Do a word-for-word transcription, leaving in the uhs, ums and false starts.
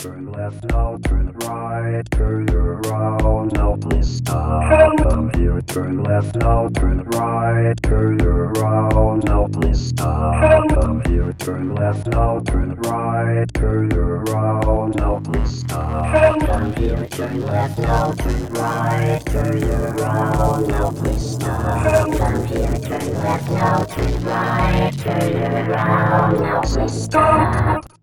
turn left now, turn right, turn around now, please stop. Come here, turn left now, turn right, turn around now, please stop. Come here, turn left now, turn right, turn around now, please stop. Come here, turn left now, turn right, turn around now, please stop. Come here, turn left now, turn right, turn around now, please stop.